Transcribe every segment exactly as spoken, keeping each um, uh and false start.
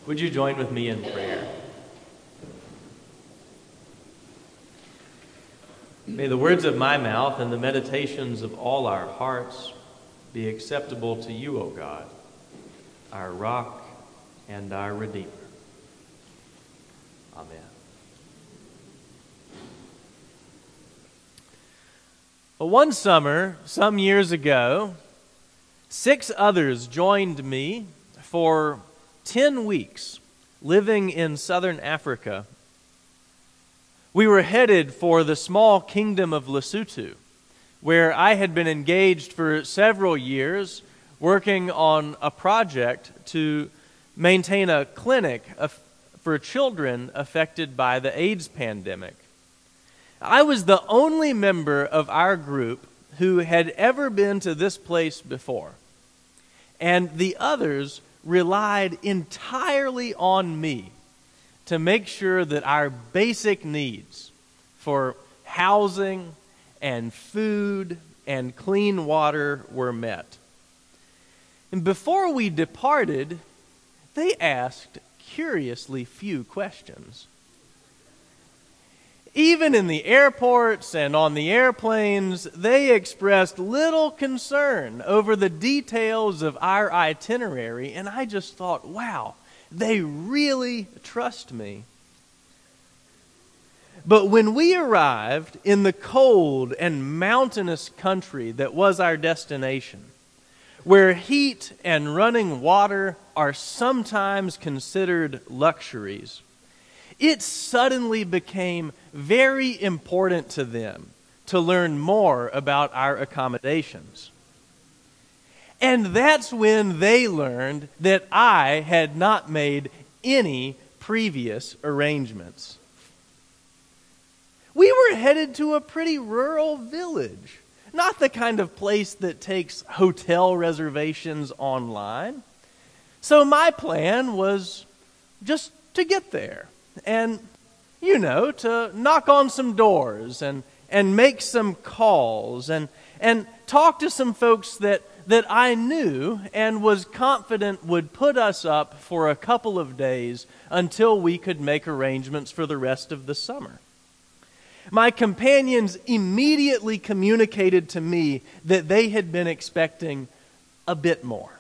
Would you join with me in prayer? May the words of my mouth and the meditations of all our hearts be acceptable to you, O God, our rock and our Redeemer. Amen. Well, one summer, some years ago, six others joined me for ten weeks living in southern Africa. We were headed for the small kingdom of Lesotho, where I had been engaged for several years working on a project to maintain a clinic for children affected by the AIDS pandemic. I was the only member of our group who had ever been to this place before, and the others relied entirely on me to make sure that our basic needs for housing and food and clean water were met. And before we departed, they asked curiously few questions. Even in the airports and on the airplanes, they expressed little concern over the details of our itinerary, and I just thought, wow, they really trust me. But when we arrived in the cold and mountainous country that was our destination, where heat and running water are sometimes considered luxuries, it suddenly became very important to them to learn more about our accommodations. And that's when they learned that I had not made any previous arrangements. We were headed to a pretty rural village, not the kind of place that takes hotel reservations online. So my plan was just to get there. And, you know, to knock on some doors and, and make some calls and, and talk to some folks that, that I knew and was confident would put us up for a couple of days until we could make arrangements for the rest of the summer. My companions immediately communicated to me that they had been expecting a bit more.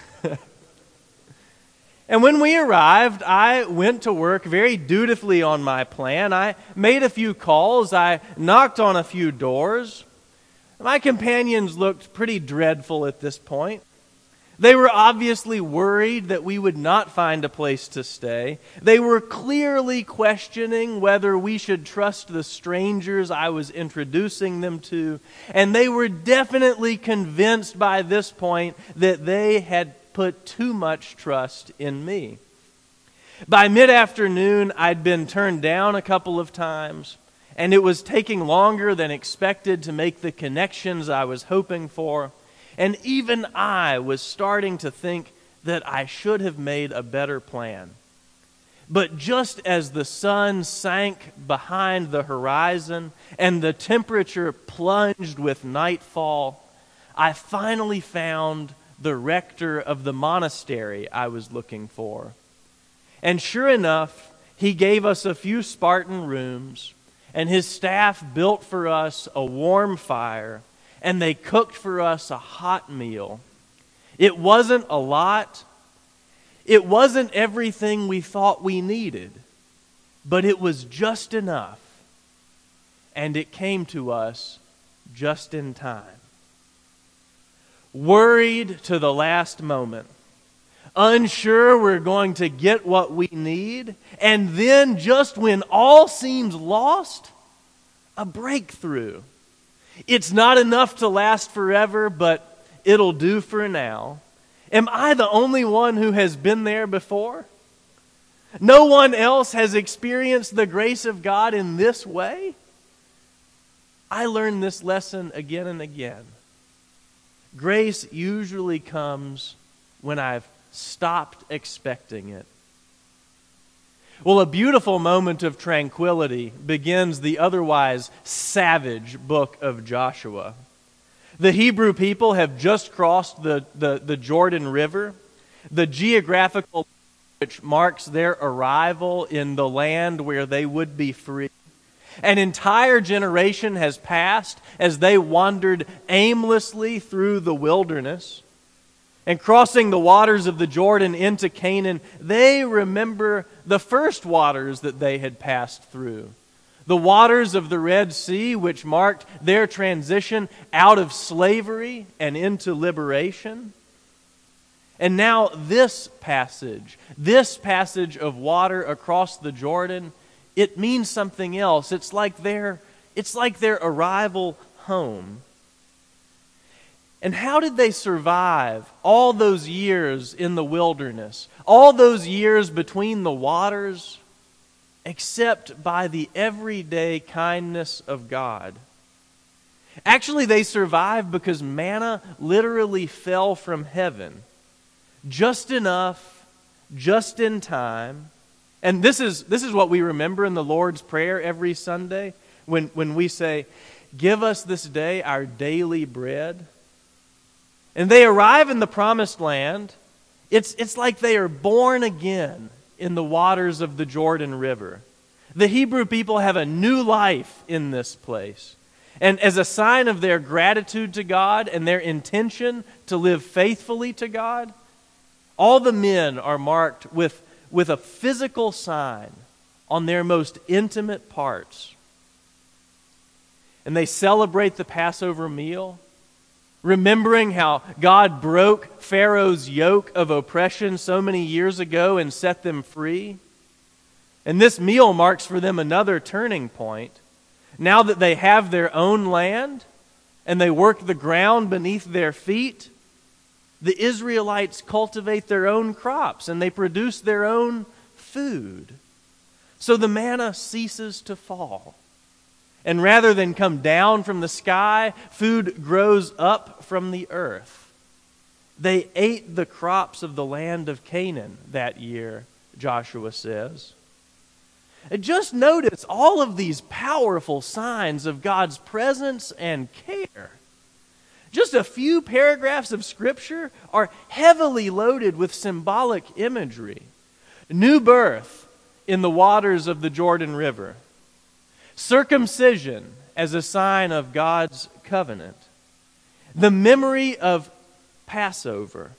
And when we arrived, I went to work very dutifully on my plan. I made a few calls. I knocked on a few doors. My companions looked pretty dreadful at this point. They were obviously worried that we would not find a place to stay. They were clearly questioning whether we should trust the strangers I was introducing them to. And they were definitely convinced by this point that they had put too much trust in me. By mid-afternoon, I'd been turned down a couple of times, and it was taking longer than expected to make the connections I was hoping for. And even I was starting to think that I should have made a better plan. But just as the sun sank behind the horizon and the temperature plunged with nightfall, I finally found the rector of the monastery I was looking for. And sure enough, he gave us a few Spartan rooms, and his staff built for us a warm fire, and they cooked for us a hot meal. It wasn't a lot. It wasn't everything we thought we needed, but it was just enough, and it came to us just in time. Worried to the last moment, unsure we're going to get what we need, and then just when all seems lost, a breakthrough. It's not enough to last forever, but it'll do for now. Am I the only one who has been there before? No one else has experienced the grace of God in this way? I learned this lesson again and again. Grace usually comes when I've stopped expecting it. Well, a beautiful moment of tranquility begins the otherwise savage book of Joshua. The Hebrew people have just crossed the, the, the Jordan River. The geographical which marks their arrival in the land where they would be free. An entire generation has passed as they wandered aimlessly through the wilderness. And crossing the waters of the Jordan into Canaan, they remember the first waters that they had passed through. The waters of the Red Sea, which marked their transition out of slavery and into liberation. And now this passage, this passage of water across the Jordan, it means something else. It's like their, it's like their arrival home. And how did they survive all those years in the wilderness, all those years between the waters, except by the everyday kindness of God? Actually, they survived because manna literally fell from heaven. Just enough, just in time. And this is, this is what we remember in the Lord's Prayer every Sunday when, when we say, "Give us this day our daily bread." And they arrive in the promised land. It's, it's like they are born again in the waters of the Jordan River. The Hebrew people have a new life in this place. And as a sign of their gratitude to God and their intention to live faithfully to God, all the men are marked with, with a physical sign on their most intimate parts. And they celebrate the Passover meal, remembering how God broke Pharaoh's yoke of oppression so many years ago and set them free. And this meal marks for them another turning point. Now that they have their own land and they work the ground beneath their feet, the Israelites cultivate their own crops and they produce their own food. So the manna ceases to fall. And rather than come down from the sky, food grows up from the earth. They ate the crops of the land of Canaan that year, Joshua says. And just notice all of these powerful signs of God's presence and care. Just a few paragraphs of Scripture are heavily loaded with symbolic imagery. New birth in the waters of the Jordan River. Circumcision as a sign of God's covenant. The memory of Passover.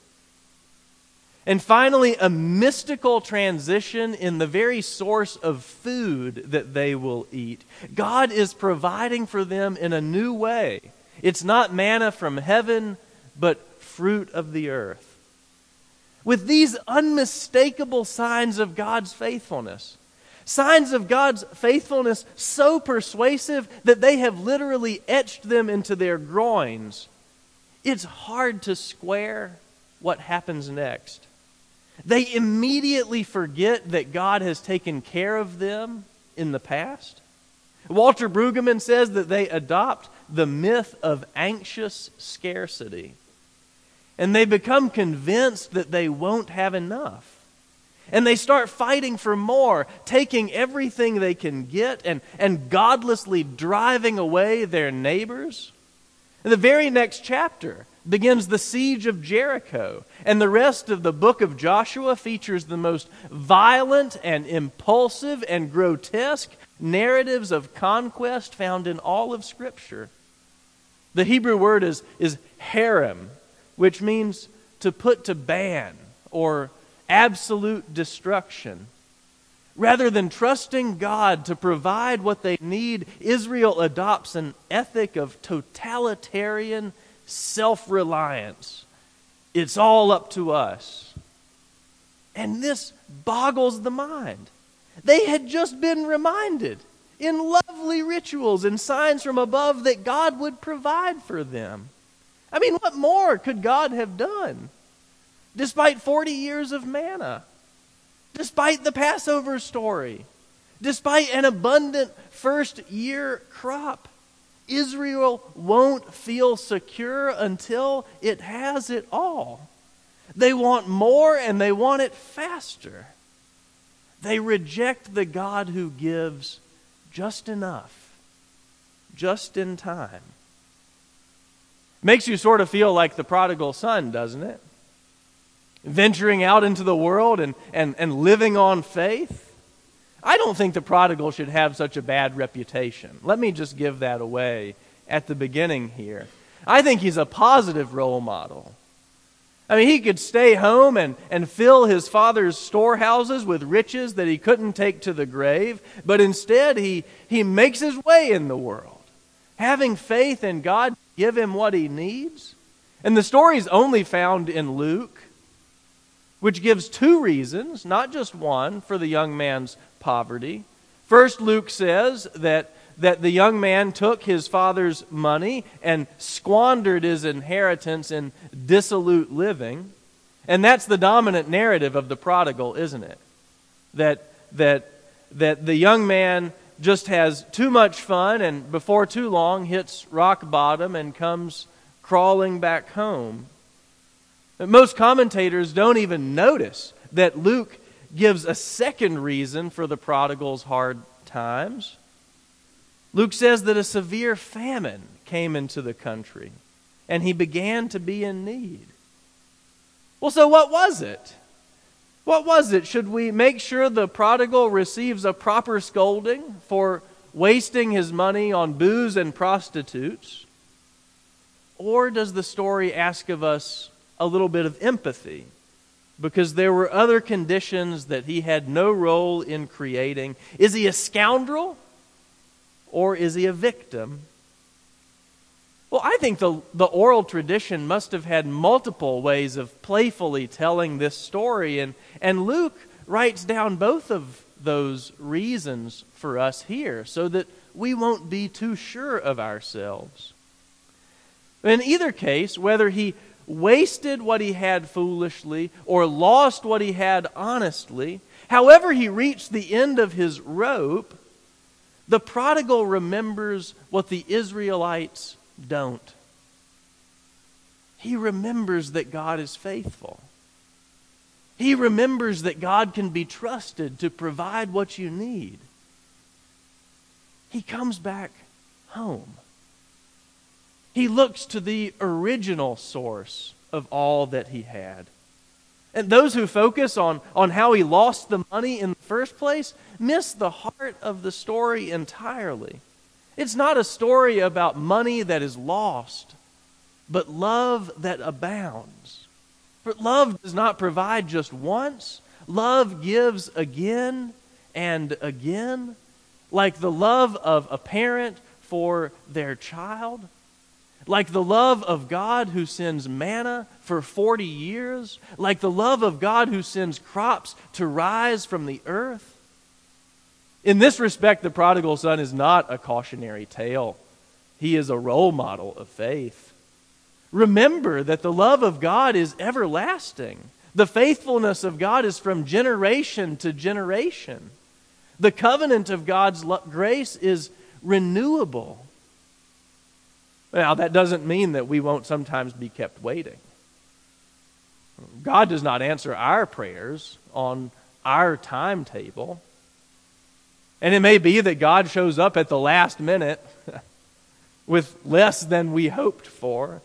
And finally, a mystical transition in the very source of food that they will eat. God is providing for them in a new way. It's not manna from heaven, but fruit of the earth. With these unmistakable signs of God's faithfulness. Signs of God's faithfulness so persuasive that they have literally etched them into their groins. It's hard to square what happens next. They immediately forget that God has taken care of them in the past. Walter Brueggemann says that they adopt the myth of anxious scarcity. And they become convinced that they won't have enough. And they start fighting for more, taking everything they can get and, and godlessly driving away their neighbors. And the very next chapter begins the siege of Jericho. And the rest of the book of Joshua features the most violent and impulsive and grotesque narratives of conquest found in all of Scripture. The Hebrew word is, is harem, which means to put to ban or absolute destruction. Rather than trusting God to provide what they need, Israel adopts an ethic of totalitarian self-reliance. It's all up to us. And this boggles the mind. They had just been reminded in lovely rituals and signs from above that God would provide for them. I mean, what more could God have done? Despite forty years of manna, despite the Passover story, despite an abundant first year crop, Israel won't feel secure until it has it all. They want more and they want it faster. They reject the God who gives just enough, just in time. Makes you sort of feel like the prodigal son, doesn't it? venturing out into the world and, and, and living on faith. I don't think the prodigal should have such a bad reputation. Let me just give that away at the beginning here. I think he's a positive role model. I mean, he could stay home and, and fill his father's storehouses with riches that he couldn't take to the grave, but instead he, he makes his way in the world, having faith in God to give him what he needs. And the story is only found in Luke, which gives two reasons, not just one, for the young man's poverty. First, Luke says that, that the young man took his father's money and squandered his inheritance in dissolute living. And that's the dominant narrative of the prodigal, isn't it? That, that, that the young man just has too much fun and before too long hits rock bottom and comes crawling back home. But most commentators don't even notice that Luke gives a second reason for the prodigal's hard times. Luke says that a severe famine came into the country, and he began to be in need. Well, so what was it? What was it? Should we make sure the prodigal receives a proper scolding for wasting his money on booze and prostitutes? Or does the story ask of us a little bit of empathy? Because there were other conditions that he had no role in creating. Is he a scoundrel? Or is he a victim? Well, I think the, the oral tradition must have had multiple ways of playfully telling this story. And, and Luke writes down both of those reasons for us here so that we won't be too sure of ourselves. In either case, whether he wasted what he had foolishly or lost what he had honestly, however he reached the end of his rope, the prodigal remembers what the Israelites don't. He remembers that God is faithful. He remembers that God can be trusted to provide what you need. He comes back home. He looks to the original source of all that he had. And those who focus on, on how he lost the money in the first place miss the heart of the story entirely. It's not a story about money that is lost, but love that abounds. For love does not provide just once. Love gives again and again, like the love of a parent for their child. Like the love of God who sends manna for forty years. Like the love of God who sends crops to rise from the earth. In this respect, the prodigal son is not a cautionary tale. He is a role model of faith. Remember that the love of God is everlasting. The faithfulness of God is from generation to generation. The covenant of God's grace is renewable. Now, that doesn't mean that we won't sometimes be kept waiting. God does not answer our prayers on our timetable. And it may be that God shows up at the last minute with less than we hoped for.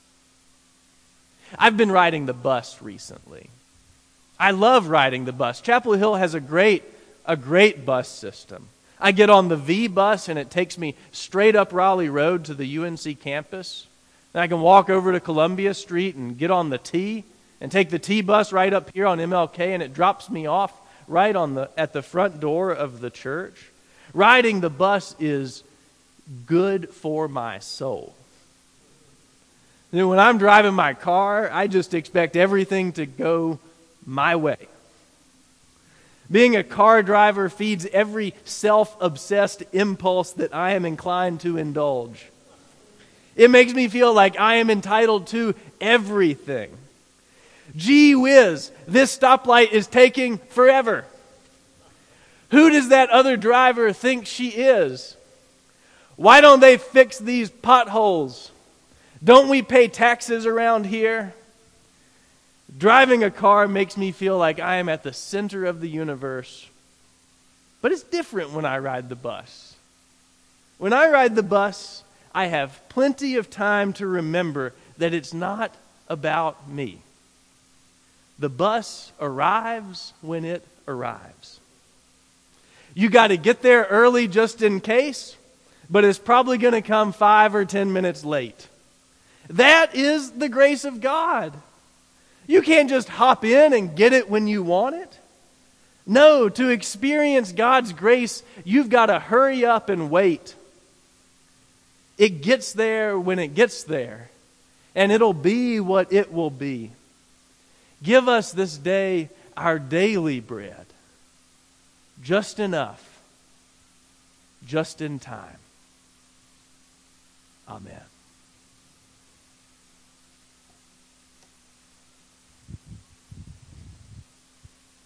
I've been riding the bus recently. I love riding the bus. Chapel Hill has a great, a great bus system. I get on the V bus and it takes me straight up Raleigh Road to the U N C campus. Then I can walk over to Columbia Street and get on the T and take the T bus right up here on M L K, and it drops me off right on the at the front door of the church. Riding the bus is good for my soul. You know, when I'm driving my car, I just expect everything to go my way. Being a car driver feeds every self-obsessed impulse that I am inclined to indulge. It makes me feel like I am entitled to everything. Gee whiz, this stoplight is taking forever. Who does that other driver think she is? Why don't they fix these potholes? Don't we pay taxes around here? Driving a car makes me feel like I am at the center of the universe. But it's different when I ride the bus. When I ride the bus, I have plenty of time to remember that it's not about me. The bus arrives when it arrives. You got to get there early just in case, but it's probably going to come five or ten minutes late. That is the grace of God. You can't just hop in and get it when you want it. No, to experience God's grace, you've got to hurry up and wait. It gets there when it gets there, and it'll be what it will be. Give us this day our daily bread, just enough, just in time. Amen.